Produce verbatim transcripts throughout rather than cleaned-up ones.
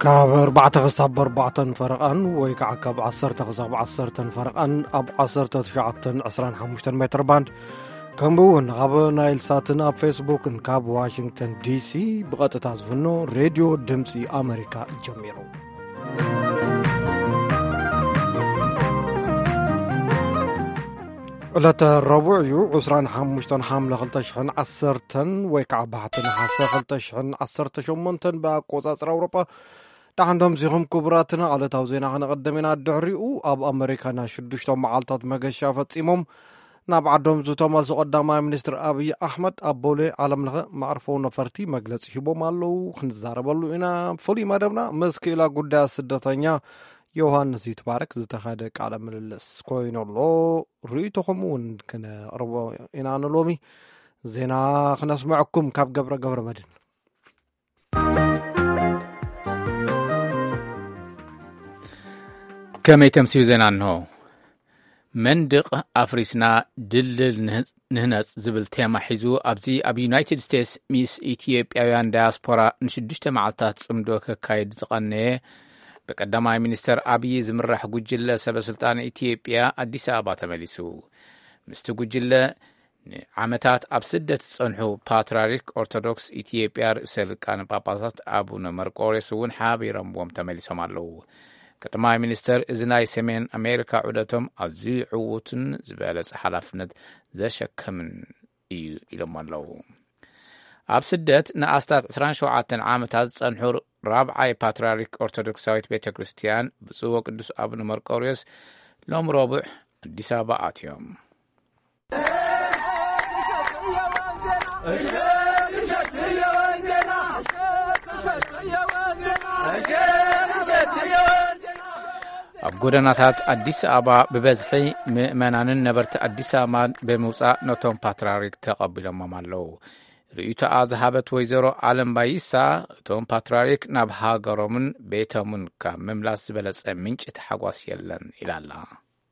كاب أربعة غصاب أربعة فرقان ويكع كاب عصرة غصاب عصرة فرقان أب عصرة تشعة عشرين حمشتن متر باند كمبون غاب نايل ساتنا فيسبوك كاب واشنطن دي سي بقطة تعزفنو راديو دمسي أمريكا جميرو ولات الربع يو عشرين حمشتن حاملة غلطشحن عصرتن ويكع بحتن حاسة غلطشحن عصرة شمونتن باقوزات أوروبا عندهم زيهم كبراتنا على توزينا عن قدمنا الدعريو أب أمريكانا شدشتهم معالطات مقشافة إمام ناب عندهم زوتوماز قدام منستر أبي أحمد أبولي عالم لغا معرفون فرتي مجلس هبو مالو خنزاربالو إنا فولي مادمنا مسكيلا قدا سدتانيا يوهان زيت بارك زتخادك على مللس كوين الله ريتوخمون كنا ربو إنا نلومي زينا خنسمعكم كاب قبر قبر مدن كما يتمسيو زين عنه مندق أفريسنا دلل نهنس زبل تيما حيزو أبزي أبي يونايتد ستيتس ميس إثيوبيان دياسبورا نشدشت معلطات صمدوك كايد زقانيه بقدماء منستر أبي زمرح قجل سبا سلطان إثيوبيا أديس أبا تمليسو مستو قجل عمتات أبسدة تصنحو باتراريك أرثوذكس إثيوبيا رئيسل كان باباسات أبونا مرقوريس ون حابي رمبوم تمليسو مالو قدماء منستر إذناي سمين أمريكا عودتهم أزي عوتن زبالة حلافند ذا شكمن إيو إلو مالو أبسدة نأستات عسران شوعاتن عامتات تصنحو رابعاي باتراريك أرثوذكساويت بيتا كريستيان بسوء قدس أبونا مرقوريس لهم رابع ديسابا آتيوم أب قدناتات أديس أبا ببزحي مؤمنان نبرت أديس أبا بموسى نوتون باتراريك تقبل ممالو رئيتو أزهابت ويزرو عالم بايسا توم باتراريك نبها قرومن بيتامن كمملاس بلس منش تحقواس يلن إلى الله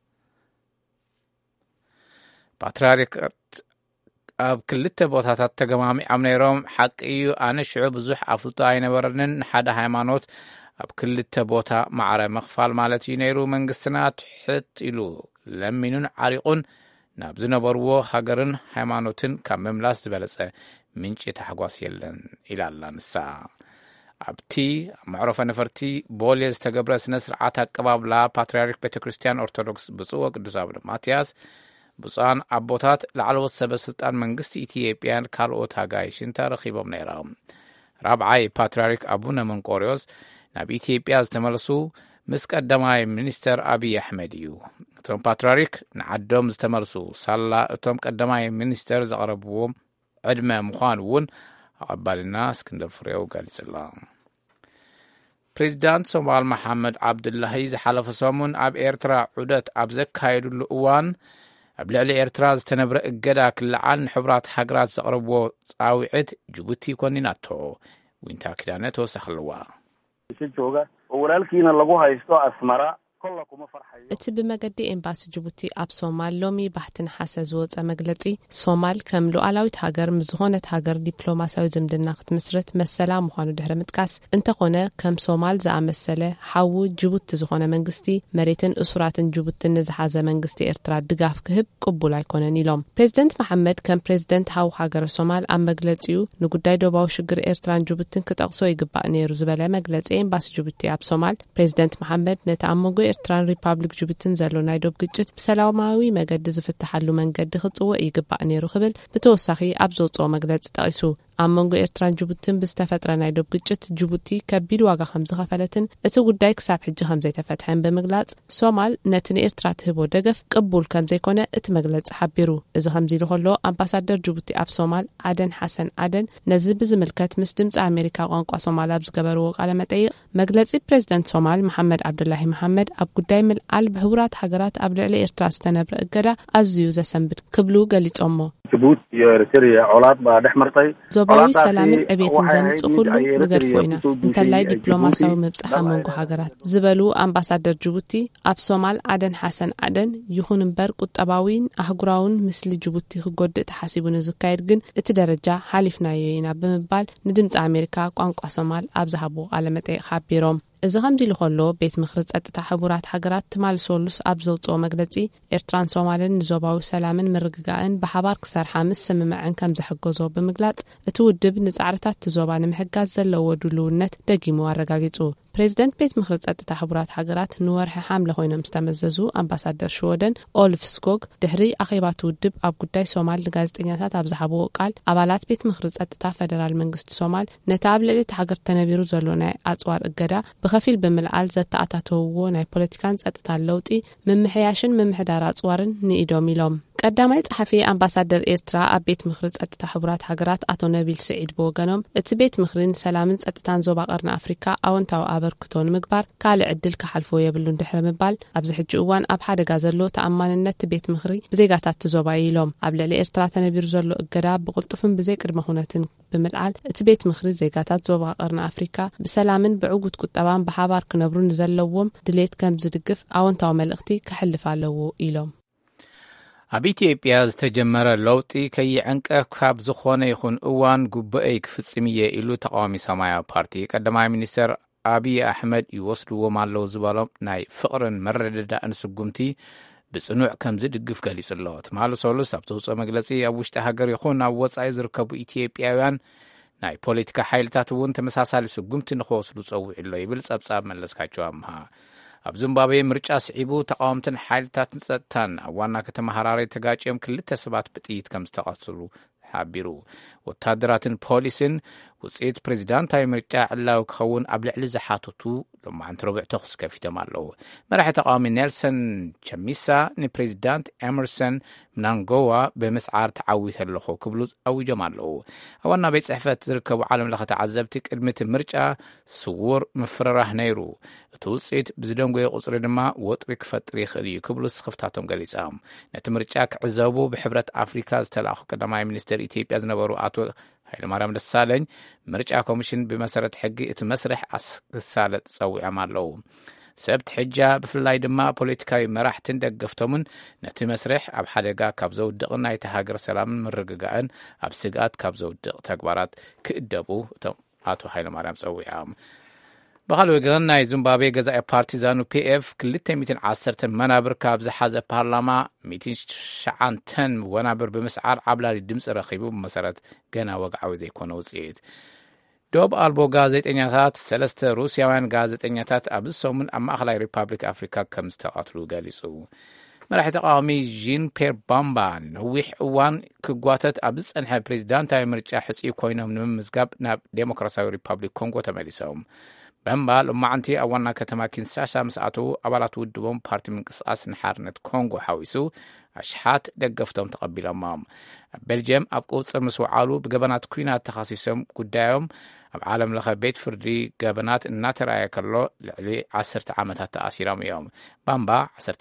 باتراريك أب كلتا بوتاتات تقمامي عمنيروم حق إيو أنا شعوب زوح أفلطو أين برنن حدا هايمانوت أب كلتا بوتا معرى مخفال مالتي نيرو منقستنات حت إلو لمنون عريقون نابزنا بروو هاقرن هايمانوتن كمملاس بلس منش تحقواس يلن إلى الله نسا أبتي معروفة نفرتي بوليز تقبرس نسر عاتا قباب لا باترياريك بيتا كريستيان أرثوذكس بصوة قدس أبن ماتياس بصان أبوتات لعلوت سبسلطان منقست إثيوبيان كالوت هاقايشين تارخيبهم نيرام رابعاي باترياريك أبونا منقوريوس ناب إثيوبياز تملسو مسك قدماي منستر أبي أحمديو توم باترياريك نعدوم زتملسو سالا توم قدماي منستر زغربوهم عدمة مخانون عبال الناس كندر فريو قال سلام بريزيدانت صومال محمد عبد الله زحلف صومون أب إيرترا عدت أب زكايدو الأوان أبلعلي إيرتراز تنبرأ قداك لعن حبرات حقرات زغربو صاوعد جبوتي كونيناتو وينتا كدانتو سخلوا جوجا ولالكينا لغو هايستو أسمرا كلكم فرحي اتي بمقدي امباس جبوتي اب صومال لومي بحتن حسز وص مغلطي صومال كم لؤلاويت هاجر مزغونه هاجر دبلوماسياوي زمدنا خت مسلا مخانو دهر متكاس انت قونه كم صومال زعمسله حو جبوت زغونه منغستي مريتن اسراتن جبوتن نزحازه منغستي ارترا دغاف كهب قبول ايكونن يلوم بريزيدنت محمد كم بريزيدنت حو هاجر صومال ام مغلطيو نغداي دوباو شجر ارتران جبوتن كتقصو يغبا نيرو زبله مغلطي امباس جبوتي اب صومال بريزيدنت محمد نتامغو إرتران ريبابليك جوبتن زالو نايدوب قجت بسلاوماوي مقد زفتحلو منقد خصو يقبا نيرو خبل بتوسخي ابزوصو مغلጽ طايسو أمونغو إرتران جوبتن بستفترة نايدوب قجت جوبتي كبير واقع خمسة غفلتن اتو قداي كساب حج خمسة تفتحين بمغلጽ صومال نتن إرترا تهبو دقف قبول كم زي كونه ات مغلጽ حبيرو إذا خمزي لخلو أمباسادر جوبتي أب صومال عدن حسن عدن نزل بزملكات مسدمت أمريكا وانقوا صومال أبز قبرو على متأيق مغلጽ بريزيدنت صومال محمد عبد الله محمد أب قداي من البحورات حقرات أبلع لإرترا ستنبر اقدا أزيو زسنبر قبلو قليت أمو ጅቡቲ ኤርትራ علاقات ባደሕመርታይ ዞባዊ ሰላምን ዕብየትን ዘምጽእ ኩሉ ንገድፎ ኢና እንተላይ ዲፕሎማሲያዊ ምብጽሕ መንጎ ሃገራት ዝበሉ ኣምባሳደር ጅቡቲ ኣብ ሶማል አደን ሐሰን አደን ይኹን እምበር ቁጠባዊን አህጉራውን ምስሊ ጅቡቲ ክጎድእ ተሓሲቡ ንዝካየድ ግን እቲ ደረጃ ሓሊፍናዮ ኢና ብምባል ንድምፂ ኣሜሪካ ቋንቋ ሶማል ኣብ ዝሃቦ ቃለመጠይቅ ሓቢሮም እዚ ከምዚ ልኾሎ ቤት ምክሪ ጸጥታ ሕቡራት ሃገራት ትማልሶሉስ ኣብ ዘውጽኦ መግለጺ ኤርትራን ሶማልን ንዞባዊ ሰላምን ምርግጋእን ብሓባር ክሰርሓ ምስ ስምምዕን ከም ዝሕገዞ ብምግላጽ እቲ ውድብ ንጻዕርታት ትዞባ ንምሕጋዝ ዘለዎ ድልውነት ደጊሙ ኣረጋጊጹ ፕሬዚደንት ቤት ምክሪ ጸጥታ ሕቡራት ሃገራት ንወርሒ ሓምለ ኮይኖም ዝተመዘዙ ኣምባሳደር ሽወደን ኦልፍ ስኮግ ድሕሪ ኣኼባት ውድብ ኣብ ጉዳይ ሶማል ጋዜጠኛታት ኣብ ዝሃብዎ ቃል ኣባላት ቤት ምክሪ ጸጥታ ፌደራል መንግስቲ ሶማል ነቲ ኣብ ልዕሊ ሃገር ተነቢሩ ዘሎ ናይ ኣጽዋር እገዳ ብኸፊል ብምልዓል ዘተኣታተውዎ ናይ ፖለቲካን ጸጥታ ለውጢ ምምሕያሽን ምምሕዳር ኣጽዋርን ንኢዶም ኢሎም ቀዳማይ ጸሐፊ ኣምባሳደር ኤርትራ ኣብ ቤት ምክሪ ጸጥታ ሕቡራት ሃገራት ኣቶ ነቢል ስዒድ ብወገኖም እቲ ቤት ምክሪን ሰላምን ጸጥታን ዞባ ቀርኒ ኣፍሪካ ኣወንታዊ ኣበርክቶ ንምግባር ካልእ ዕድል ክሓልፎ የብሉን ድሕሪ ምባል ኣብዚ ሕጂ እዋን ኣብ ሓደጋ ዘሎ ተኣማንነት ቤት ምክሪ ብዜጋታት ዞባ ኢሎም ኣብ ልዕሊ ኤርትራ ተነቢሩ ዘሎ እገዳ ብቕልጡፍን ብዘይ ቅድመ ኩነትን ብምልዓል እቲ ቤት ምክሪ ዜጋታት ዞባ ቀርኒ ኣፍሪካ ብሰላምን ብዕጉት ቁጠባን ብሓባር ክነብሩ ንዘለዎም ድሌት ከም ዝድግፍ ኣወንታዊ መልእኽቲ ክሕልፍ ኣለዎ ኢሎም ኣብ ኢትዮጵያ ዝተጀመረ ለውጢ ከይዕንቀፍ ካብ ዝኾነ ይኹን እዋን ጉባኤ ክፍጽም እየ ኢሉ ተቃዋሚ ሰማያዊ ፓርቲ ቀዳማይ ሚኒስትር አብይ አሕመድ ይወስድዎም ኣለዉ ዝበሎም ናይ ፍቕርን መረዳዳእን ስጉምቲ ብጽኑዕ ከም ዝድግፍ ገሊጹ ኣሎ ትማሊ ሰሉስ ኣብ ተውፅኦ መግለጺ ኣብ ውሽጢ ሃገር ይኹን ኣብ ወጻኢ ዝርከቡ ኢትዮጵያውያን ናይ ፖለቲካ ሓይልታት እውን ተመሳሳሊ ስጉምቲ ንኽወስዱ ጸዊዑ ኣሎ ይብል ጸብጻብ መለስካቸው ኣምሃ ኣብ ዚምባብዌ ምርጫ ስዒቡ ተቃወምትን ሓይልታትን ጸጥታን ኣብ ዋና ከተማ ሃራሬ ተጋጭዮም ክልተ ሰባት ብጥይት ከም ዝተቐተሉ ሓቢሩ ወታደራትን ፖሊስን ውጽኢት ፕሬዚዳንታዊ ምርጫ ዕላዊ ክኸውን ኣብ ልዕሊ ዝሓተቱ ሎማዓንቲ ረቡዕ ተኹስ ከፊቶም ኣለዉ መራሒ ተቃዋሚ ኔልሰን ቸሚሳ ንፕሬዚዳንት ኤመርሰን ምናንጎዋ ብምስዓር ተዓዊት ኣለኹ ክብሉ ኣውጆም ኣለዉ ኣብ ዋና ቤት ጽሕፈት ዝርከቡ ዓለም ለኸ ተዓዘብቲ ቅድሚ እቲ ምርጫ ስውር ምፍርራህ ነይሩ እቲ ውጽኢት ብዝደንጎየ ቁጽሪ ድማ ወጥሪ ክፈጥር ይኽእል እዩ ክብሉ ስኽፍታቶም ገሊፆም ነቲ ምርጫ ክዕዘቡ ብሕብረት ኣፍሪካ ዝተላኣኹ ቀዳማይ ሚኒስትር ኢትዮጵያ ዝነበሩ ኣቶ ሃይለማርያም ደሳለኝ ምርጫ ኮሚሽን ብመሰረት ሕጊ እቲ መስርሕ ክሳለጥ ጸዊዖም ኣለዉ ሰብቲ ሕጃ ብፍላይ ድማ ፖለቲካዊ መራሕትን ደገፍቶምን ነቲ መስርሕ ኣብ ሓደጋ ካብ ዘውድቕን ናይቲ ሃገር ሰላምን ምርግጋእን ኣብ ስግኣት ካብ ዘውድቕ ተግባራት ክእደቡ እቶም ኣቶ ሃይለማርያም ጸዊዖም በኻልእ ወገን ናይ ዚምባብዌ ገዛኢ ፓርቲ ዛኑ ፒኤፍ ክልተ ሚእትን ዓሰርተ መናብር ካብ ዝሓዘ ፓርላማ ሚእትን ሸዓንተን ወናብር ብምስዓር ዓብላሊ ድምፂ ረኺቡ ብመሰረት ገና ወግዓዊ ዘይኮነ ውፅኢት ዶብ ኣልቦ ጋዜጠኛታት ሰለስተ ሩስያውያን ጋዜጠኛታት ኣብ ሰሙን ኣብ ማእኸላይ ሪፓብሊክ ኣፍሪካ ከም ዝተቐትሉ ገሊጹ መራሒ ተቃዋሚ ጂን ፔር ባምባ ነዊሕ እዋን ክጓተት ኣብ ዝጸንሐ ፕሬዚዳንታዊ ምርጫ ሕጺእ ኮይኖም ንምምዝጋብ ናብ ዴሞክራሲያዊ ሪፓብሊክ ኮንጎ ተመሊሶም ባምባ ሎማዓንቲ ኣብ ዋና ከተማ ኪንሳሻ ምስ ኣተዉ ኣባላት ውድቦም ፓርቲ ምንቅስቓስ ንሓርነት ኮንጎ ሓዊሱ ኣሽሓት ደገፍቶም ተቐቢሎሞም ኣብ ቤልጅየም ኣብ ቁፅር ምስ ወዓሉ ብገበናት ኩናት ተኻሲሶም ጉዳዮም ኣብ ዓለም ለኸ ቤት ፍርዲ ገበናት እናተረኣየ ከሎ ልዕሊ ዓሰርተ ዓመታት ተኣሲሮም እዮም ባምባ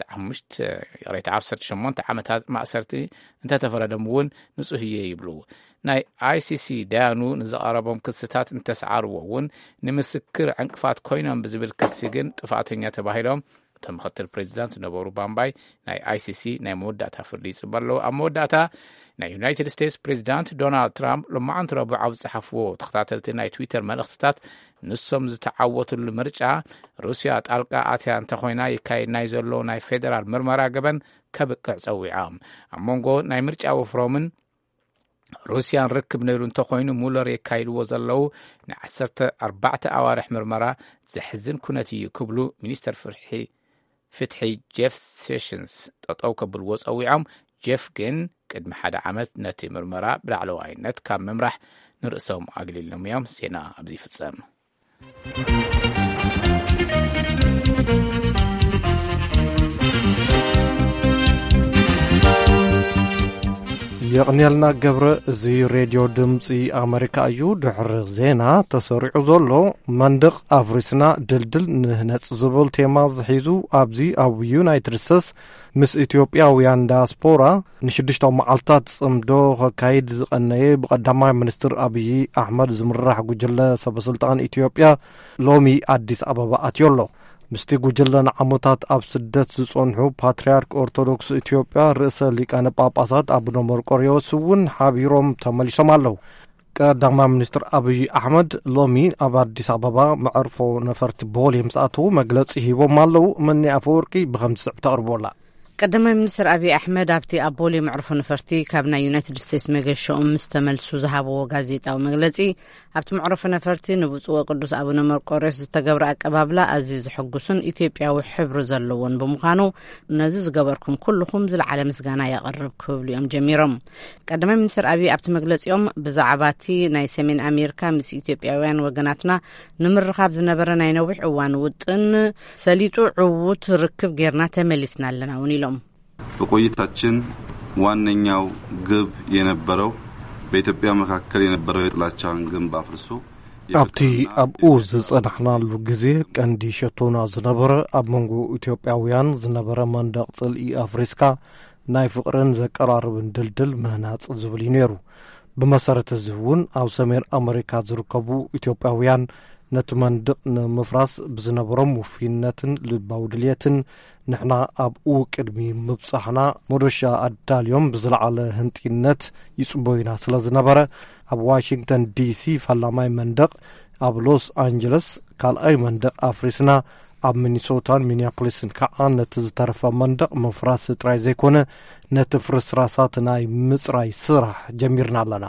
ዓሰርተ ሸሞንተ ዓመታት ማእሰርቲ እንተተፈረዶም እውን ንጹህ እየ ይብሉ ናይ አይሲሲ ዳያኑ ንዘቐረቦም ክስታት እንተሰዓርዎ እውን ንምስክር ዕንቅፋት ኮይኖም ብዝብል ክሲ ግን ጥፋተኛ ተባሂሎም እቶም ምክትል ፕሬዚዳንት ዝነበሩ ባምባይ ናይ አይሲሲ ናይ መወዳእታ ፍርዲ ይጽበ ኣለዉ ኣብ መወዳእታ ናይ ዩናይትድ ስቴትስ ፕሬዚዳንት ዶናልድ ትራምፕ ሎማዓንቲ ረቡዕ ኣብ ዝሓፍዎ ተኸታተልቲ ናይ ትዊተር መልእኽትታት ንሶም ዝተዓወትሉ ምርጫ ሩስያ ጣልቃ ኣትያ እንተኾይና ይካየድ ናይ ዘሎ ናይ ፌደራል ምርመራ ገበን ከብቅዕ ጸዊዖም ኣብ መንጎ ናይ ምርጫ ወፍሮምን ሩስያን ርክብ ነይሩ እንተኾይኑ ሙለር የካይድዎ ዘለዉ ንዓሰርተ ኣርባዕተ ኣዋርሕ ምርመራ ዘሕዝን ኩነት እዩ ክብሉ ሚኒስተር ፍትሒ ጄፍ ሴሽንስ ጠጠው ከብልዎ ጸዊዖም ጄፍ ግን ቅድሚ ሓደ ዓመት ነቲ ምርመራ ብላዕለዋይነት ካብ ምምራሕ ንርእሶም ኣግሊሎም እዮም ዜና ኣብዚ ይፍጸም يقنيلنا قبر زي راديو دمسي أمريكا أيو دحر زينا تسرع زولو مندق أفريسنا دلدل نهنس زبل تيماز حيزو أبزي أو يونايتد ستيتس مس إثيوبيا ويان داسبورا نشدشتو معلطات صمدو كايد زقناي بقدامي منستر أبي أحمد زمرح جوجلا سبسلطان إثيوبيا لومي أديس أبابا أتيولو مستي جوجلن عموتات أب سدت زصنحو باتريارك أرثوذكس إثيوبيا رئيس ليقان باباسات أبو مرقريوس ون حبيروم تملسوم አለው ቀዳማይ ሚኒስትር አብይ አህመድ ሎሚ ኣብ አዲስ አበባ መዕርፎ ነፈርቲ ቦሌ ምጽአቱ መግለጽ ሂቦም አለው ምን ያፈወርቂ በኸምስ ተቀርቦላ ቀዳማይ ሚኒስትር አብይ አህመድ ኣብቲ ኣቦሌ መዕርፎ ነፈርቲ ካብና ዩናይትድ ስቴትስ መገሸኦም ምስተመልሱ ዝሃበዎ ጋዜጣዊ መግለጺ ኣብቲ መዕርፎ ነፈርቲ ንብፁዕ ወቅዱስ አቡነ መርቆሬዎስ ዝተገብረ አቀባብላ ኣዝዩ ዝሕጉስን ኢትዮጵያዊ ሕብሪ ዘለዎን ብምዃኑ ነዚ ዝገበርኩም ኩልኩም ዝለዓለ ምስጋና ያቀርብ ክብሉ እዮም ጀሚሮም ቀዳማይ ሚኒስትር አብይ ኣብቲ መግለጺኦም ብዛዕባቲ ናይ ሰሜን ኣሜሪካ ምስ ኢትዮጵያውያን ወገናትና ንምርኻብ ዝነበረ ናይ ነዊሕ እዋን ውጥን ሰሊጡ ዕውት ርክብ ጌርና ተመሊስና ኣለና ወኒሎም በቆይታችን ዋነኛው ግብ የነበረው በኢትዮጵያ መካከል የነበረው የጥላቻን ግንብ አፍርሶ ኣብቲ ኣብኡ ዝጸናሕናሉ ግዜ ቀንዲ ሸቶና ዝነበረ ኣብ መንጎ ኢትዮጵያውያን ዝነበረ መንደቕ ጽልኢ ኣፍሪስካ ናይ ፍቕርን ዘቀራርብን ድልድል ምህናጽ ዝብል ነይሩ ብመሰረት እዚ እውን ኣብ ሰሜን ኣሜሪካ ዝርከቡ ኢትዮጵያውያን ነቲ መንደቕ ንምፍራስ ብዝነበሮም ውፊነትን ልባዊ ድልየትን ንሕና ኣብኡ ቅድሚ ምብጻሕና መዶሻ ኣዳልዮም ብዝለዓለ ህንጢነት ይጽበዩና ስለ ዝነበረ ኣብ ዋሽንግተን ዲሲ ፈላማይ መንደቕ ኣብ ሎስ አንጀለስ ካልኣይ መንደቕ ኣፍሪስና ኣብ ሚኒሶታን ሚኒያፖሊስን ከዓ ነቲ ዝተረፈ መንደቕ ምፍራስ ጥራይ ዘይኮነ ነቲ ፍርስራሳት ናይ ምጽራይ ስራሕ ጀሚርና ኣለና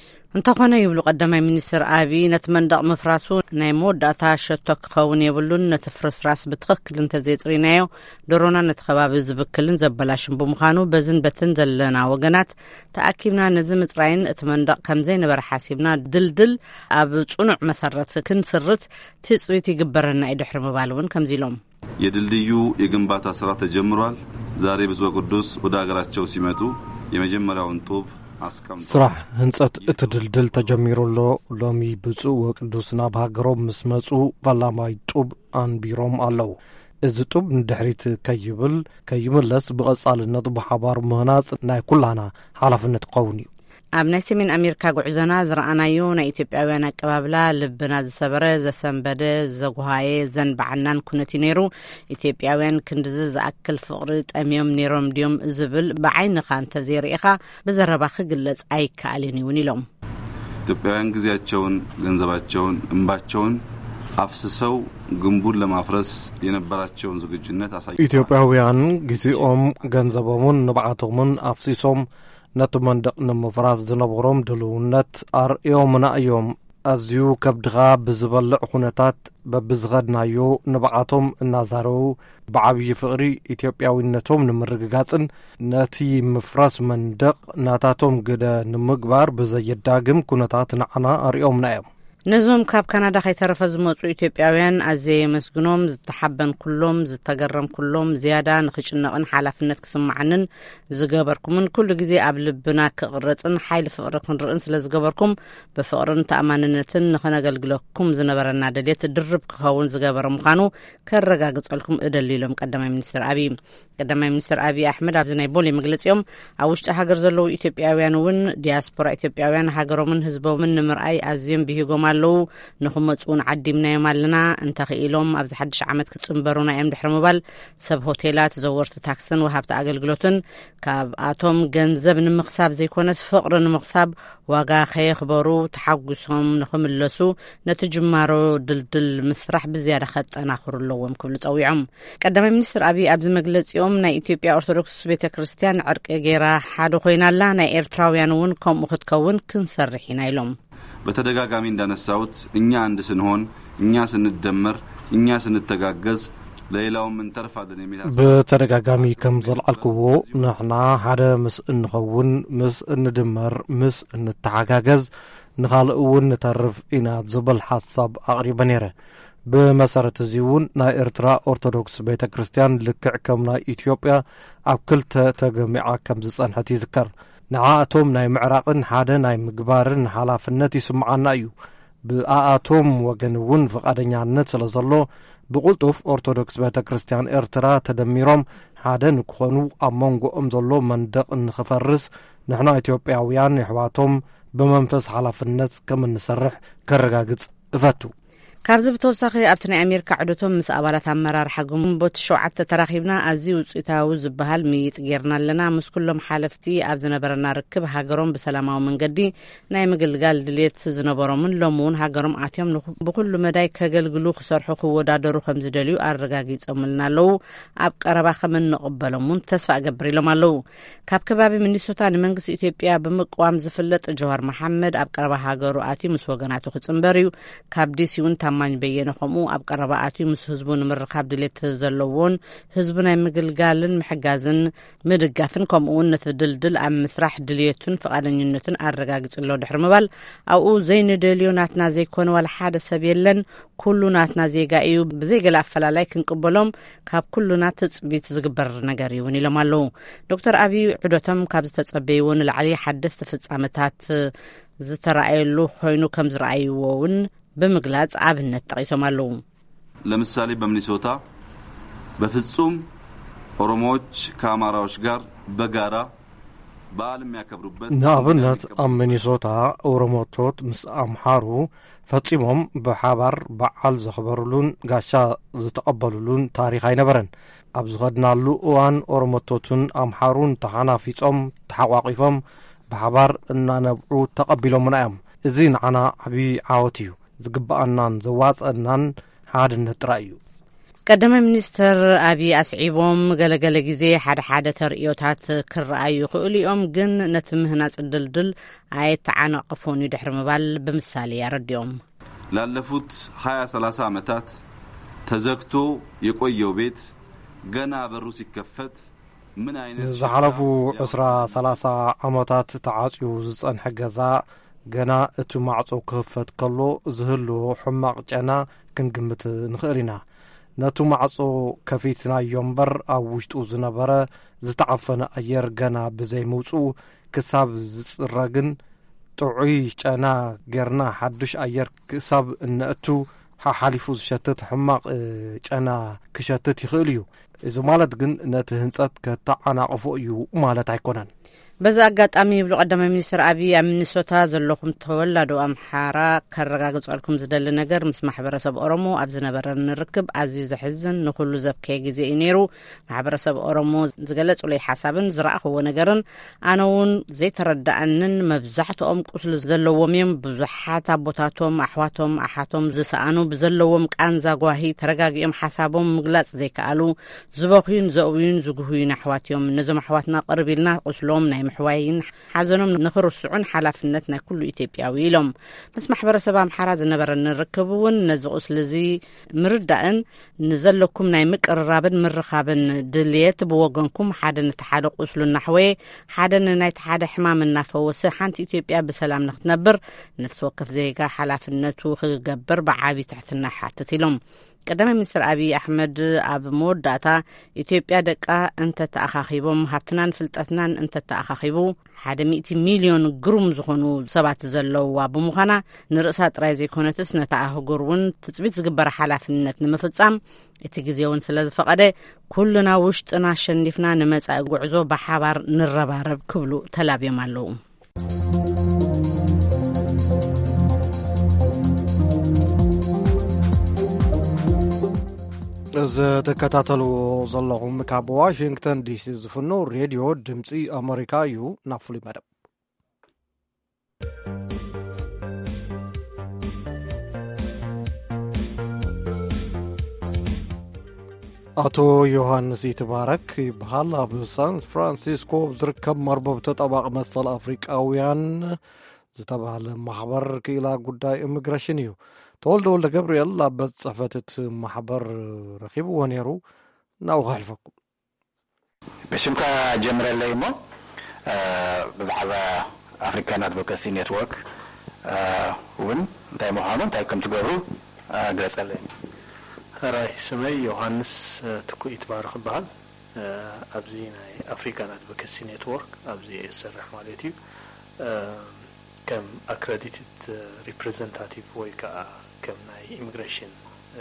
እንተኾነ ይብሉ ቀዳማይ ሚኒስትር አብይ ነቲ መንደቕ ምፍራሱ ናይ መወዳእታ ሸቶ ክኸውን የብሉን ነቲ ፍርስራስ ብትኽክል እንተዘይጽሪናዮ ደሮና ነቲ ከባቢ ዝብክልን ዘበላሽን ብምዃኑ በዝን በትን ዘለና ወገናት ተኣኪብና ነዚ ምጽራይን እቲ መንደቕ ከምዘይነበረ ሓሲብና ድልድል ኣብ ጽኑዕ መሰረት ክንስርት ትጽቢት ይግበረና ይድሕር ምባል እውን ከምዚ ኢሎም የድልድዩ የግንባታ ስራ ተጀምሯል ዛሬ ብፁዕ ቅዱስ ወደ አገራቸው ሲመጡ የመጀመሪያውን ጡብ ስራሕ ህንጸት እቲ ድልድል ተጀሚሩሎ ሎሚ ብፁዕ ወቅዱስና ብሃገሮም ምስ መጹ ፓርላማይ ጡብ አንቢሮም ኣለው እዚ ጡብ ንድሕሪት ከይብል ከይምለስ ብቐጻልነት ብሓባር ምህናጽ ናይ ኩላና ሓላፍነት ክኸውን እዩ ኣብ ናይ ሰሜን ኣሜሪካ ጉዕዞና ዝረኣናዮ ናይ ኢትዮጵያውያን አቀባብላ ልብና ዝሰበረ ዘሰንበደ ዘጓሃየ ዘንባዓናን ኩነት ነይሩ ኢትዮጵያውያን ክንድዝ ዝኣክል ፍቕሪ ጠምዮም ነይሮም ድዮም ዝብል ብዓይንኻ እንተዘይርኢኻ ብዘረባ ክግለጽ ኣይከኣልን እውን ኢሎም ኢትዮጵያውያን ጊዜያቸውን ገንዘባቸውን እንባቸውን አፍስሰው ግንቡን ለማፍረስ የነበራቸውን ዝግጁነት አሳይተዋል ኢትዮጵያውያን ጊዜኦም ገንዘቦምን ንባዓቶምን አፍሲሶም ነቲ መንደቕ ንምፍራስ ዝነበሮም ድልውነት ኣርእዮምና እዮም ኣዝዩ ከብድኻ ብዝበልዕ ኩነታት በብዝኸድናዮ ንባዓቶም እናዛረቡ ብዓብዪ ፍቕሪ ኢትዮጵያዊነቶም ንምርግጋጽን ነቲ ምፍራስ መንደቕ ናታቶም ግደ ንምግባር ብዘየዳግም ኩነታት ንዓና ኣርእዮምና እዮም ነዞም ካብ ካናዳ ከይተረፈ ዝመጹ ኢትዮጵያውያን ኣዝየ መስግኖም ዝተሓበን ኩሎም ዝተገረም ኩሎም ዝያዳ ንኽጭነቕን ሓላፍነት ክስማዓንን ዝገበርኩምን ኩሉ ግዜ ኣብ ልብና ክቕረጽን ሓይሊ ፍቕሪ ክንርእን ስለ ዝገበርኩም ብፍቕርን ተኣማንነትን ንኽነገልግለኩም ዝነበረና ደልየት ድርብ ክኸውን ዝገበረ ምዃኑ ከረጋግጸልኩም እደሊ ኢሎም ቀዳማይ ሚኒስትር አብይ ቀዳማይ ሚኒስትር አብይ አሕመድ ኣብዚ ናይ ቦሌ መግለጺኦም ኣብ ውሽጢ ሃገር ዘለዉ ኢትዮጵያውያን እውን ዲያስፖራ ኢትዮጵያውያን ሃገሮምን ህዝቦምን ንምርኣይ ኣዝዮም ብሂጎም አለው ንኹመጹን ዓዲምናዮም ኣለና እንተኽኢሎም ኣብ ዝሓድሽ ዓመት ክጽንበሩና እዮም ድሕሪ ምባል ሰብ ሆቴላት ዘወርቲ ታክስን ወሃብቲ ኣገልግሎትን ካብ ኣቶም ገንዘብ ንምኽሳብ ዘይኮነስ ፍቕሪ ንምኽሳብ ዋጋ ከየኽበሩ ተሓጒሶም ንኽምለሱ ነቲ ጅማሮ ድልድል ምስራሕ ብዝያዳ ከጠናኽሩ ኣለዎም ክብሉ ጸዊዖም ቀዳማይ ሚኒስትር አብይ ኣብዚ መግለጺኦም ናይ ኢትዮጵያ ኦርቶዶክስ ቤተ ክርስቲያን ዕርቂ ጌራ ሓደ ኮይናላ ናይ ኤርትራውያን እውን ከምኡ ክትከውን ክንሰርሕ ኢና ኢሎም በተደጋጋሚ እንዳነሳውት እኛ አንድ ስንሆን እኛ ስንደመር እኛ ስንተጋገዝ ለሌላውም እንተርፋለን የሚላስ በተደጋጋሚ ከም ዘልዓልክዎ ንሕና ሓደ ምስ እንኸውን ምስ እንደመር ምስ እንተሓጋገዝ ንኻልእ እውን ንተርፍ ኢና ዝብል ሓሳብ ኣቕሪበ ነይረ ብመሰረት እዚ እውን ናይ ኤርትራ ኦርቶዶክስ ቤተ ክርስቲያን ልክዕ ከም ናይ ኢትዮጵያ ኣብ ክልተ ተገሚዓ ከም ዝጸንሐት ይዝከር ንዓኣቶም ናይ ምዕራቅን ሓደ ናይ ምግባርን ሓላፍነት ይስምዓና እዩ ብኣኣቶም ወገን እውን ፍቃደኛነት ስለ ዘሎ ብቁልጡፍ ኦርቶዶክስ ቤተ ክርስቲያን ኤርትራ ተደሚሮም ሓደ ንክኾኑ ኣብ መንጎኦም ዘሎ መንደቕ ንኽፈርስ ንሕና ኢትዮጵያውያን ኣሕዋቶም ብመንፈስ ሓላፍነት ከም እንሰርሕ ከረጋግጽ እፈቱ ካብዚ ብተወሳኺ ኣብቲ ናይ ኣሜሪካ ዕዶቶም ምስ ኣባላት ኣመራርሓ ግንቦት ሸውዓተ ተራኺብና ኣዝዩ ውፅኢታዊ ዝበሃል ምይጥ ጌርና ኣለና ምስ ኩሎም ሓለፍቲ ኣብ ዝነበረና ርክብ ሃገሮም ብሰላማዊ መንገዲ ናይ ምግልጋል ድሌት ዝነበሮምን ሎሚ እውን ሃገሮም ኣትዮም ብኩሉ መዳይ ከገልግሉ ክሰርሑ ክወዳደሩ ከም ዝደልዩ ኣረጋጊፆምልና ኣለዉ ኣብ ቀረባ ከም እንቕበሎም እውን ተስፋ እገብር ኢሎም ኣለዉ ካብ ከባቢ ሚኒሶታ ንመንግስቲ ኢትዮጵያ ብምቅዋም ዝፍለጥ ጀዋር መሓመድ ኣብ ቀረባ ሃገሩ ኣትዩ ምስ ወገናቱ ክጽንበር እዩ ካብ ዲሲ እውን ማኝ በየነ ከምኡ ኣብ ቀረባ ኣትዩ ምስ ህዝቡ ንምርካብ ድሌት ዘለዎን ህዝቡ ናይ ምግልጋልን ምሕጋዝን ምድጋፍን ከምኡውን ነቲ ድልድል ኣብ ምስራሕ ድልየቱን ፍቃደኝነቱን ኣረጋግጽሎ ድሕሪ ምባል ኣብኡ ዘይንደልዮ ናትና ዘይኮነ ዋላ ሓደ ሰብ የለን ኩሉ ናትና ዜጋ እዩ ብዘይገለ ኣፈላላይ ክንቅበሎም ካብ ኩሉና ትጽቢት ዝግበር ነገር ይውን ኢሎም ኣለዉ ዶክተር ኣብይ ዕዶቶም ካብ ዝተጸበይዎ ንላዕሊ ሓደስቲ ፍጻመታት ዝተረኣየሉ ኮይኑ ከም ዝረኣይዎ እውን በመግላጽ አብነት ጠቂሶም ኣለዉ ለምሳሌ በሚኒሶታ በፍጹም ኦሮሞዎች ከአማራዎች ጋር በጋራ በዓል የሚያከብሩበት ንኣብነት ኣብ ሚኒሶታ ኦሮሞቶት ምስ ኣምሓሩ ፈጺሞም ብሓባር በዓል ዘኽበሩሉን ጋሻ ዝተቐበሉሉን ታሪክ ኣይነበረን ኣብ ዝኸድናሉ እዋን ኦሮሞቶትን ኣምሓሩን ተሓናፊጾም ተሓቋቂፎም ብሓባር እናነብዑ ተቐቢሎምና እዮም እዚ ንዓና ዓብዪ ዓወት እዩ ዝግባአናን ዘዋጸናን ሓድነት ጥራይ እዩ ቀዳማይ ሚኒስተር ኣብይ ኣስዒቦም ገለገለ ግዜ ሓደ ሓደ ተርእዮታት ክረኣዩ ይኽእሉ እዮም ግን ነቲ ምህናፅ ድልድል ኣይተዓናቅፉን ድሕሪ ምባል ብምሳሌ ያረድዮም ላለፉት ሃያ ሰላሳ ዓመታት ተዘግቶ የቆየው ቤት ገና በሩ ሲከፈት ምን አይነት ዝሓለፉ ዕስራ ሰላሳ ዓመታት ተዓጽዩ ዝጸንሐ ገዛ ገና እቲ ማዕጾ ክህፈት ከሎ ዝህልዎ ሕማቕ ጨና ክንግምት ንኽእል ኢና ነቱ ማዕጾ ከፊትናዮ እምበር ኣብ ውሽጡ ዝነበረ ዝተዓፈነ ኣየር ገና ብዘይምውፁ ክሳብ ዝጽረግን ጥዑይ ጨና ጌርና ሓዱሽ ኣየር ክሳብ እነእቱ ሓሊፉ ዝሸትት ሕማቕ ጨና ክሸትት ይኽእል እዩ እዚ ማለት ግን ነቲ ህንጸት ከተዓናቕፎ እዩ ማለት ኣይኮነን በዛ አጋጣሚ ይብሉ ቀዳማይ ሚኒስትር ኣብይ ኣብ ሚኒሶታ ዘለኹም ተወላዶ ኣምሓራ ከረጋግጸልኩም ዝደሊ ነገር ምስ ማሕበረሰብ ኦሮሞ ኣብ ዝነበረ ንርክብ ኣዝዩ ዘሕዝን ንኹሉ ዘብከየ ግዜ እዩ ነይሩ ማሕበረሰብ ኦሮሞ ዝገለጹለይ ሓሳብን ዝረኣኽዎ ነገርን ኣነ እውን ዘይተረዳእንን መብዛሕትኦም ቁስሊ ዘለዎም እዮም ብዙሓት ኣቦታቶም ኣሕዋቶም ኣሓቶም ዝሰኣኑ ብዘለዎም ቃንዛ ጓሂ ተረጋጊኦም ሓሳቦም ምግላጽ ዘይከኣሉ ዝበኽዩን ዘእውዩን ዝግህዩን ኣሕዋት እዮም ነዞም ኣሕዋትና ቅርብ ኢልና ቁስሎም ናይ ምሕዋይን ሓዘኖም ንኽርስዑን ሓላፍነት ናይ ኩሉ ኢትዮጵያዊ ኢሎም ምስ ማሕበረሰብ ኣምሓራ ዝነበረ ንርክብ እውን ነዚ ቁስሊ እዚ ምርዳእን ንዘለኩም ናይ ምቅርራብን ምርኻብን ድልየት ብወገንኩም ሓደ ነቲ ሓደ ቁስሉ እናሕወየ ሓደ ንናይቲ ሓደ ሕማም እናፈወሰ ሓንቲ ኢትዮጵያ ብሰላም ንኽትነብር ነፍሲ ወከፍ ዜጋ ሓላፍነቱ ክገብር ብዓብዪ ትሕትና ሓትት ኢሎም ቀዳማይ ሚኒስትር ኣብይ ኣሕመድ ኣብ መወዳእታ ኢትዮጵያ ደቃ እንተ ተኣኻኺቦም ሃብትናን ፍልጠትናን እንተ ተኣኻኺቡ ሓደ ሚእቲ ሚልዮን ግሩም ዝኾኑ ሰባት ዘለውዋ ብምዃና ንርእሳ ጥራይ ዘይኮነትስ ነታ ኣህጉር እውን ትፅቢት ዝግበረ ሓላፍነት ንምፍጻም እቲ ግዜ እውን ስለ ዝፈቐደ ኩሉና ውሽጥና ሸኒፍና ንመጻኢ ጉዕዞ ብሓባር ንረባረብ ክብሉ ተላብዮም ኣለዉ እዚ ተከታተሉ ዘለኹም ካብ ዋሽንግተን ዲሲ ዝፍኖ ሬድዮ ድምፂ ኣሜሪካ እዩ ናብ ፍሉይ መደብ ኣቶ ዮሃንስ ይትባረክ ይበሃል ኣብ ሳን ፍራንሲስኮ ዝርከብ መርበብ ተጠባቂ መሰል ኣፍሪቃውያን ዝተባሃለ ማሕበር ክኢላ ጉዳይ ኢሚግሬሽን እዩ ተወልደ ወልደ ገብርኤል ኣብ ቤት ጽሕፈት ማሕበር ረኺብዎ ነይሩ ናብኡ ከሕልፈኩም ብሽምካ ጀምረለይ እሞ ብዛዕባ ኣፍሪካን ኣድቮካሲ ኔትወርክ እውን እንታይ ምዃኑ እንታይ ከም ትገብሩ ገለጸለይ ራይ ስመይ ዮሃንስ ትኩ ይትባረክ ይበሃል أبزي ناي أفريكان أدفوكاسي نتورك أبزي يسرح مالتي كم accredited representative ويكا كم ناي immigration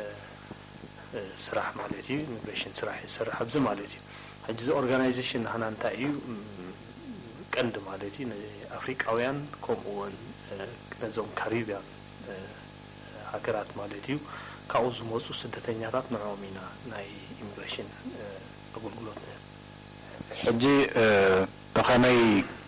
سرح مالتي immigration سرح يسرح أبزي مالتي هجز organization هنا نتاعي كند مالتي أفريقيان كم وان نزوم كاريبيان هكرات مالتي كأوز موسو سدتنيارات نعومينا ناي immigration أقول قلنا حجي بخامي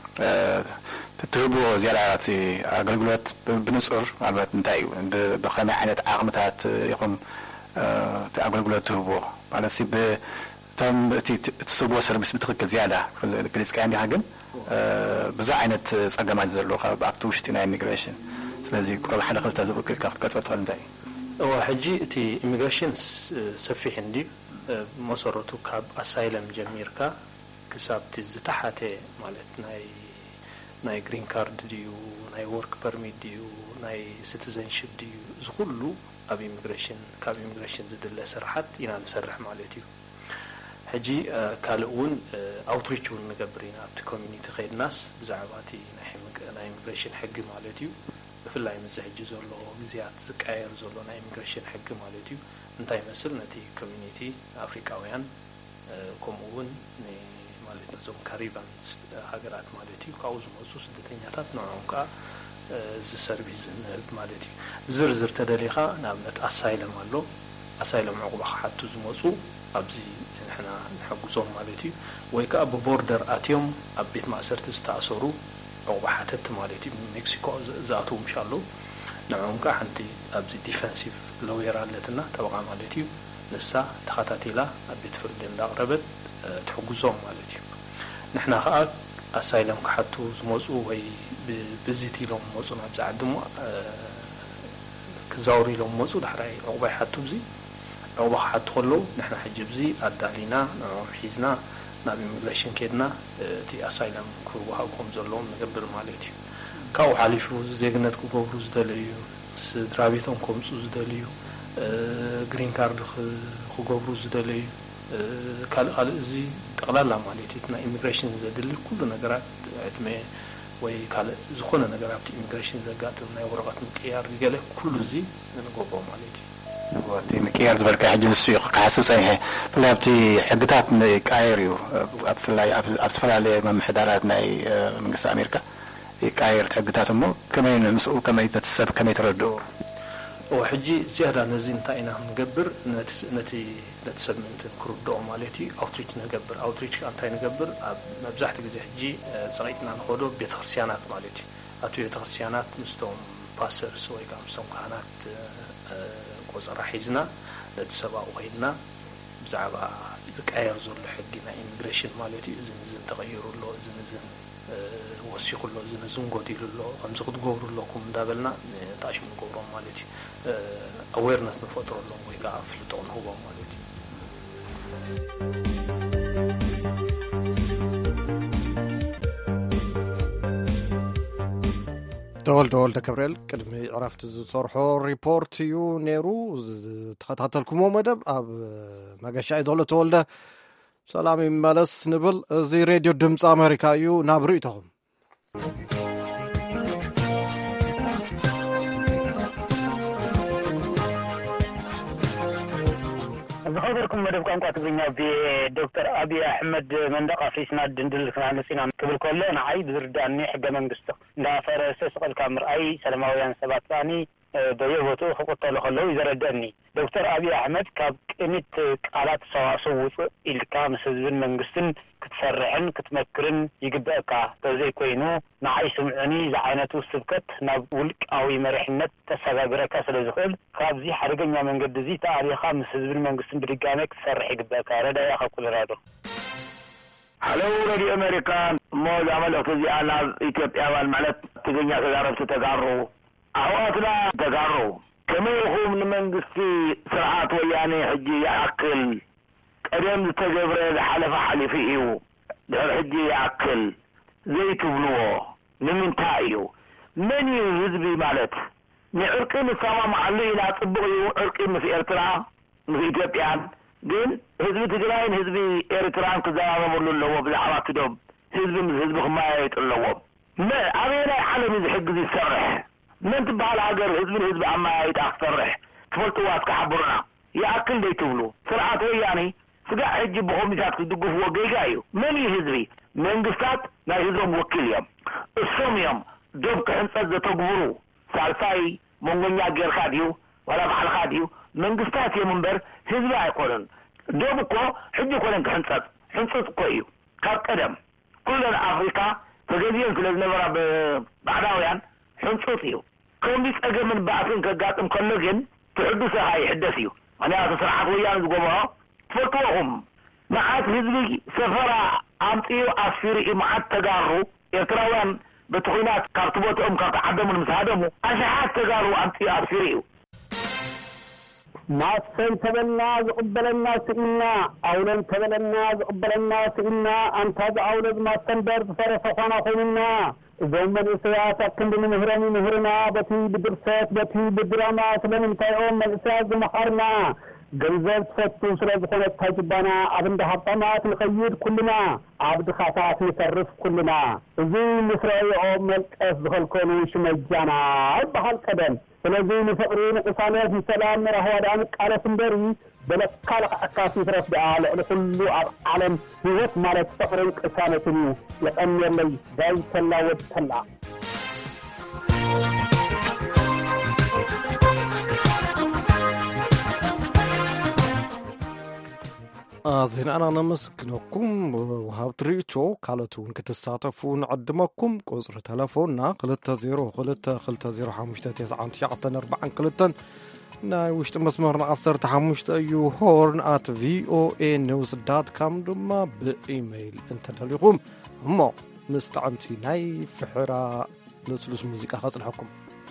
تتهبو زيارات أقلقلات بنصر عبارة نتاعي بخامي عينة عقمتات يقوم أقلقلات تهبو على سيب تم تسوبو سربس بتخلق زيادة كليس كأني هاجم بزع عينة صقامات زرلوخة بأبتوش تنا إميغريشن لذي كل حدا خلطة زبوك كالفتوى نتاعي هو حجي تي إميغريشن سفي هندي مسارته كاب أسايلم جميركا كسبت زتحته مالت ناي ناي جرين كارد ديو ناي ورك بيرميت ديو ناي سيتيزنشيب ديو زخلو أبي إميغريشن كاب إميغريشن زد الله سرحت ينا نسرح مالتيو حجي كالون أوتريتشون نقبرين أبت كوميونيتي خير ناس بزعباتي ناي ناي إميغريشن حق مالتيو في الله يمزح جزولو زيات زكاير زولو ناي إميغريشن حق مالتيو انتي مثل نتي كوميونيتي أفريقيان كومون ني مالتنا زوم كاريبان هاجرات مالتي كاوز موسوس دتنياتات نوعهم كا زي سيرفيس مالتي زرزر تدليخا نابنت اسايلم مالو اسايلم عقبه حتى زموسو ابزي احنا نحجزهم مالتي ويكا ابو بوردر اتيوم ابيت ماسرت استاثرو عقبه حتى مالتي مكسيكو زاتو ان شاء الله نعم كا حنتي ابزي ديفنسيف لو يرالتنا تبقى مالتي نسا تخاتاتيلا ابيت فردين لاقربت تحجزهم مالتي نحنا خا اسايلم كحتو زموصو وي بزيتي لهم موصو نبزع دمو كزاوري لهم موصو دحراي عقبه حتو بزي عقبه حتو خلو نحنا حجي بزي ادالينا نعم حيزنا نابي ميغريشن كيدنا تي اسايلم كوهاكم زلون نقبر مالتي كاو حاليفو زيغنت كوغبرو زدليو سدرابيتون كومصو زدليو جرين كارد خوغبرو زدليو كال قال زي تقلالا مالتي تنا إميغريشن زدل كل نجارات عدمه وي كال زخونه نجارات إميغريشن زقات ناي ورقات مكيار رجاله كل زي نقوبو مالتي وقتي مكيار دبلك حجن السوق حاسب صحيح فلابتي حقتات كايريو افلاي افلاي من محداراتنا من امريكا كاير حقتاتهم كمان مسؤول كما يتسب كما يتردو وحجي زيادة نزين تاينا نقبر نتي نتسب من كردو مالتي اوتريتش نقبر اوتريتش انتي نقبر مبزحت جزي حجي صغيتنا نخدو بيت خرسيانات مالتي اتو بيت خرسيانات مستوم باسر سوي كام مستوم كهانات قوزرا حيزنا نتسبا وغيدنا بزعبا زكاير زول حقنا إميغريشن مالتي زين زين تغيروا له زين زين وسيخ له زين زين قدير له هم زخد قبر لكم دابلنا تاش من قبر مالتي awareness نفطر لهم ويقع فلتون هو مالتي دول دول دكبريل كلمة عرفت زصرحو ريبورت يو نيرو تخطاتلكمو مدب اب ماغاشا يدولو تولده سلامي مالس نبل زي راديو دمص امريكا يو نابريتهم زخبركم مدب كان كاتبنا بدكتور أبي أحمد مندقة في سناد دندل كان نسينا قبل كله نعي بزرداني حق منقسته لا فرس سقل كامر أي سلماويان سبات ثاني ديوتو خقط له خلو يزردني دكتور أبي أحمد كاب قيمت قالات سواسوس الكام سزبن منقستن كتفرحن كتمكرن يقبأكا تزي كوينو نعي سمعني زعينتو السبكت نابولك أو مرحنت تسابقركا سلزخل كاب زي حرقنيا من قد زي تاريخا مسزبن منقستن بريقانك تفرح يقبأكا ردا ياخا كل رادو هلو راديو أمريكان موز عمل أفزي أنا إثيوبيا والمعلت تغنيا تدارب تتقارو أحواتنا تقارو كما يخوم لمنقستي سرعات وياني حجي يعقل قدم تجبر حلف حلفيه ده حجي يعقل زي تبلوه لمن تايو من يزبي مالت نعرقين السلام عليه لا تبغي عرقين في إرترا في إثيوبيا ግን ህዝቢ ትግራይን ህዝቢ ኤርትራን ክዘራረበሉ ኣለዎ ብዛዕባ ክዶም ህዝቢ ምስ ህዝቢ ክመያየጡ ኣለዎም ኣበየናይ ዓለም ዝሕግዝ ይሰርሕ መን ትበሃል ሃገር ህዝብን ህዝቢ ኣመያይጣ ክሰርሕ ትፈልጥዋ ትከሓብሩና ይኣክል ደይትብሉ ስርዓት ወያኔ ስጋዕ ሕጂ ብኮሚታት ክድግፍዎ ገይጋ እዩ መን እዩ ህዝቢ መንግስታት ናይ ህዝቦም ወኪል እዮም እሶም እዮም ዶብ ክሕንፀት ዘተግብሩ ሳልሳይ መንጎኛ ጌርካ ድዩ ወላ ባዕልካ ድዩ መንግስታት እዮም እምበር ህዝቢ ኣይኮኑን ዶብ እኮ ሕጂ ኮነን ክሕንፀት ሕንፀት እኮ እዩ ካብ ቀደም ኩለን ኣፍሪካ ተገዚአን ስለ ዝነበራ ብባዕዳውያን ሕንፀት እዩ ከምዚ ፀገምን ባእስን ከጋጥም ከሎ ግን ትሕዱሰኻ ይሕደስ እዩ ምክንያቱ ስርዓት ወያነ ዝጎብሮ ትፈልጥዎም መዓት ህዝቢ ሰፈራ ኣምፅኡ ኣስፊሩ እዩ መዓት ተጋሩ ኤርትራውያን በቲ ኩናት ካብቲ ቦትኦም ካብቲ ዓዶምን ምስ ሃደሙ ኣሽሓት ተጋሩ ኣምፅኡ ኣስፊሩ እዩ ማሰን ተበልና ዝቕበለና ስኢና ኣውለን ተበለና ዝቕበለና ስኢና ኣንታ ዝኣውለዝ ማስተንበር ዝፈረሰ ኾና ኮይኑና እዞም መንእሰያት ኣክንዲ ምህረኒ ምህርና በቲ ብድርሰት በቲ ብድራማ ስለምንታይኦም መንእሰያት ዝመኻርና ገንዘብ ትፈቱ ስለ ዝኾነት ታጅባና ኣብ እንደ ሃብታማት ንኸይድ ኩልና ኣብ ድኻታት ንሰርፍ ኩልና እዚ ምስረአዮም መልቀስ ዝኸልከሉ ሽመጃና ይበሃል ቀደም ስለዚ ንፍቅሪ ንቅሳነት ንሰላም ንራህዋዳን ቃለስ እምበሪ በለካል ኣካሲ ፍረስ ደኣ ልዕሊ ኩሉ ኣብ ዓለም ህይወት ማለት ፍቅርን ቅሳነትን እዩ የቐንየለይ ዳይ ተላወድ ተላ ዜናና ነመስግነኩም ወሃብት ሪቾ ካልኦቱን ክትሳተፉ ንዕድመኩም ቁፅሪ ተለፎንና ክልተ ዜሮ ክልተ ክልተ ዜሮ ሓሙሽተ ትስዓን ትሽዓተን ኣርባዓን ክልተን ናይ ውሽጢ መስመርና ዓሰርተ ሓሙሽተ እዩ ሆርን ኣት ቪኦኤ ኒውስ ዳት ካም ድማ ብኢሜይል እንተደሊኹም እሞ ምስ ጣዕምቲ ናይ ፍሕራ ልስሉስ ሙዚቃ ከጽንሐኩም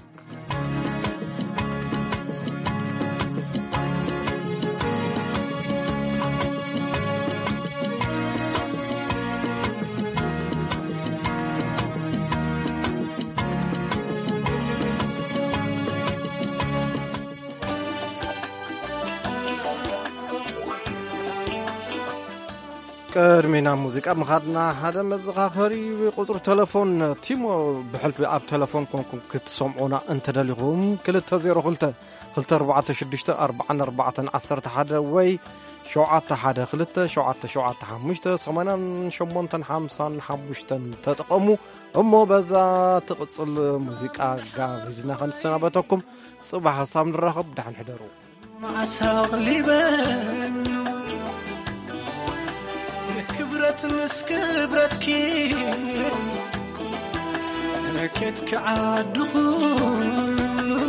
ቅድሚና ሙዚቃ ምኻድና ሓደ መዘኻኸሪ ቁጥሪ ተለፎን ቲሞ ብሕልፊ ኣብ ተለፎን ኮንኩም ክትሰምዑና እንተደሊኹም ክልተ ዜሮ ክልተ ክልተ ኣርባዕተ ሽዱሽተ ኣርባዓን ኣርባዕተን ዓሰርተ ሓደ ወይ ሸውዓተ ሓደ ክልተ ሸውዓተ ሸውዓተ ሓሙሽተ ሰማንያን ሸሞንተን ሓምሳን ሓሙሽተን ተጠቐሙ እሞ በዛ ትቕፅል ሙዚቃ ጋቢዝና ክንሰናበተኩም ጽባሕ ሓሳብ ንራኸብ ዳሕን ሕደሩ ማዕሳቕ ሊበን كبرت مسكبرتك كتك عادخول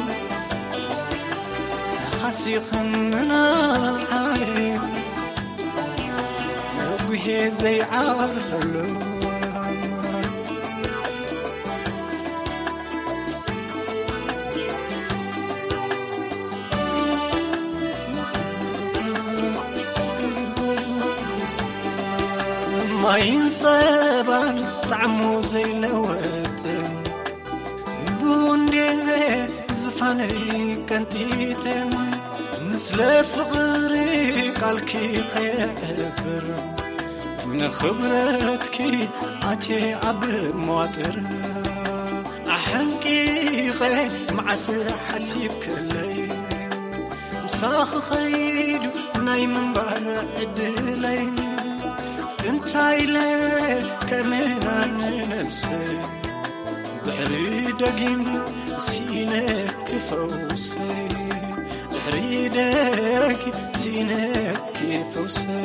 حسيخننا عين وهي زي عارفلو ما ينصبان طعمو زي لوت بوندي زفاني كنتيتن مثل فقري قالكي خيبر من خبرتكي عتي عب مواتر أحنكي غي معسر حسيب كلي مساخ خيد نايم بارع دلين انتايله كمان نفسي بحري دقيم سينك فوسي بحري دق سينك فوسي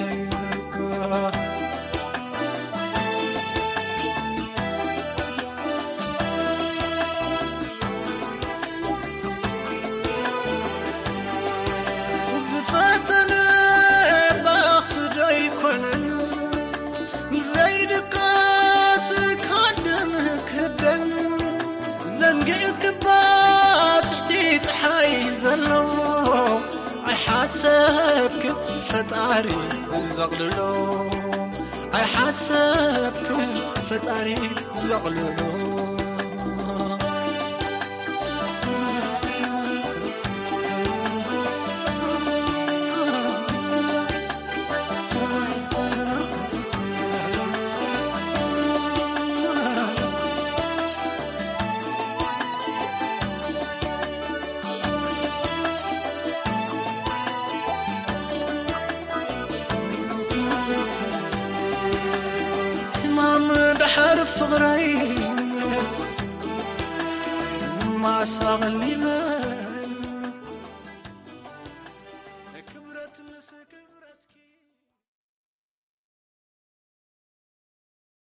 زفاتنا باخد يكون زنقعك باتحتي تحيزلو اي حاسبك فطاري زغللو اي حاسبك فطاري زغللو حمام دحر فغري ما صغلي ما